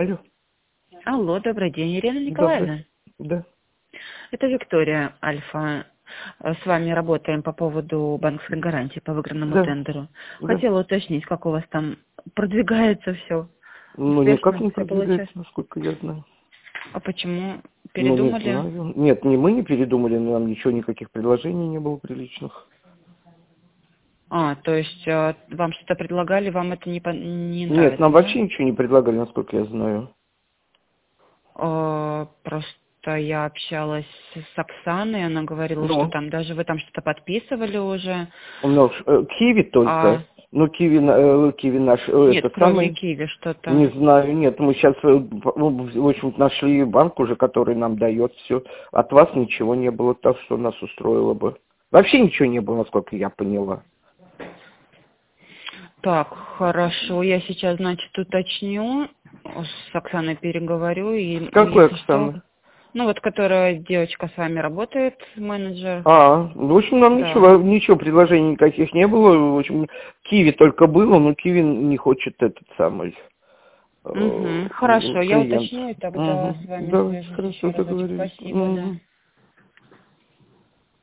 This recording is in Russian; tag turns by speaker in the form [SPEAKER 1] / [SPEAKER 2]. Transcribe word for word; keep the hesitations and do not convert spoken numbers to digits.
[SPEAKER 1] Алло.
[SPEAKER 2] Алло, добрый день, Ирина
[SPEAKER 1] Добрый.
[SPEAKER 2] Николаевна.
[SPEAKER 1] Да.
[SPEAKER 2] Это Виктория Альфа. Э, С вами работаем по поводу банковской гарантии по выигранному
[SPEAKER 1] Да.
[SPEAKER 2] тендеру.
[SPEAKER 1] Да.
[SPEAKER 2] Хотела уточнить, как у вас там продвигается все.
[SPEAKER 1] Ну, никак
[SPEAKER 2] Успешно
[SPEAKER 1] не
[SPEAKER 2] все
[SPEAKER 1] продвигается,
[SPEAKER 2] получается?
[SPEAKER 1] насколько я знаю.
[SPEAKER 2] А почему?
[SPEAKER 1] Ну, не
[SPEAKER 2] Передумали?
[SPEAKER 1] знаю. Нет, не мы не передумали, но нам ничего, никаких предложений не было приличных.
[SPEAKER 2] А, то есть э, вам что-то предлагали, вам это не, по- не
[SPEAKER 1] Нет, нам
[SPEAKER 2] нравится, да?
[SPEAKER 1] вообще ничего не предлагали, насколько я знаю.
[SPEAKER 2] Э, Просто я общалась с Оксаной, она говорила, что
[SPEAKER 1] Ну,
[SPEAKER 2] там даже вы там что-то подписывали уже.
[SPEAKER 1] у нас э, Киви только.
[SPEAKER 2] А
[SPEAKER 1] Ну, Киви, на- э, Киви наш, э,
[SPEAKER 2] нет,
[SPEAKER 1] это
[SPEAKER 2] кроме
[SPEAKER 1] самый,
[SPEAKER 2] Киви
[SPEAKER 1] не
[SPEAKER 2] что-то.
[SPEAKER 1] знаю, нет, мы сейчас, в общем, нашли банк уже, который нам дает все. От вас ничего не было, так что нас устроило бы. Вообще ничего не было, насколько я поняла.
[SPEAKER 2] Так, хорошо. Я сейчас, значит, уточню, с Оксаной переговорю, и
[SPEAKER 1] Какой
[SPEAKER 2] если что...
[SPEAKER 1] Оксана?
[SPEAKER 2] Ну, вот, которая девочка с вами работает, менеджер.
[SPEAKER 1] А, в общем, нам
[SPEAKER 2] Да.
[SPEAKER 1] ничего, ничего, предложений никаких не было. В общем, Киви только было, но Киви не хочет этот самый э,
[SPEAKER 2] Угу. Хорошо, я
[SPEAKER 1] клиент.
[SPEAKER 2] уточню, и тогда
[SPEAKER 1] Угу.
[SPEAKER 2] с вами
[SPEAKER 1] Давайте,
[SPEAKER 2] свяжусь еще
[SPEAKER 1] хорошо,
[SPEAKER 2] разочек.
[SPEAKER 1] договорились.
[SPEAKER 2] Спасибо, да.
[SPEAKER 1] Угу.